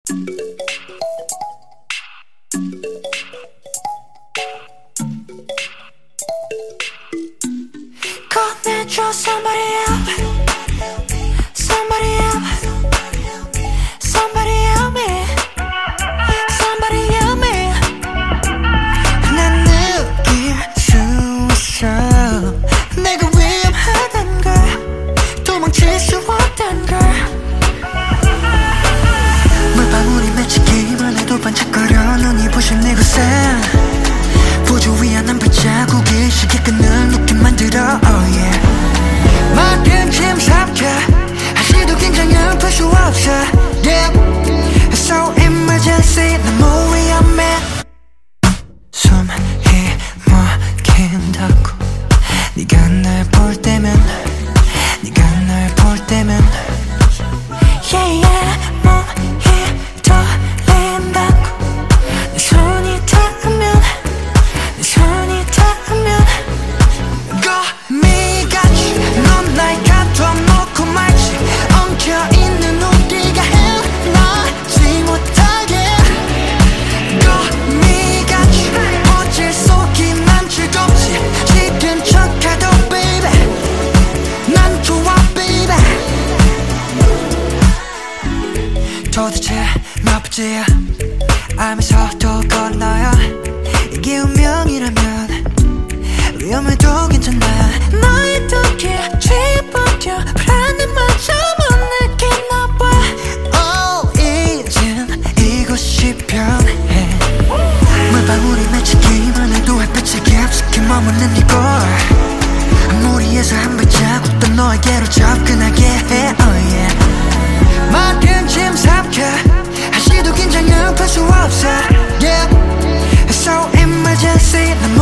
꺼내줘 somebody else, somebody else, somebody else me, somebody else me. 난 느낄 수 있어 내가 위험하단 걸, 도망칠 수 없단 걸. 물방울이 맺히기만 해도 반짝거려 눈이 부신 이곳에 보조 위한 한 발자국이 시계 끈을 놓게 만들어 oh yeah. 막힌 짐 삽혀 한시도 긴장을 풀 수 없어 yeah. So emergency 너무 위험해 숨이 막힌다고 네가 날 볼 때면 네가 날 볼 때면 yeah yeah 몸이 떨린다고 내 손이 닿으면 내 손이 닿으면 거미같이 넌 날 가둬놓고 말지 엉켜있는 우리가 헤어나지 못하게 거미같이 어딜 속이면 즐겁지 지든 척해도 baby 난 좋아 baby 도대체 몇 번째야 알면서도 건너요 이게 운명이라면 위험해도 괜찮아 너의 두께 쥐어버려 불안해마저 못 느끼나봐 oh 이젠 이곳이 편해 물방울이 맺히기만 해도 햇빛에 깊숙이 머무는 이곳 무리해서 한 발자국 더 너에게로 접근하게 해 oh yeah 막힌 짐 삼켜 한시도 긴장을 풀 수 없어 yeah So emergency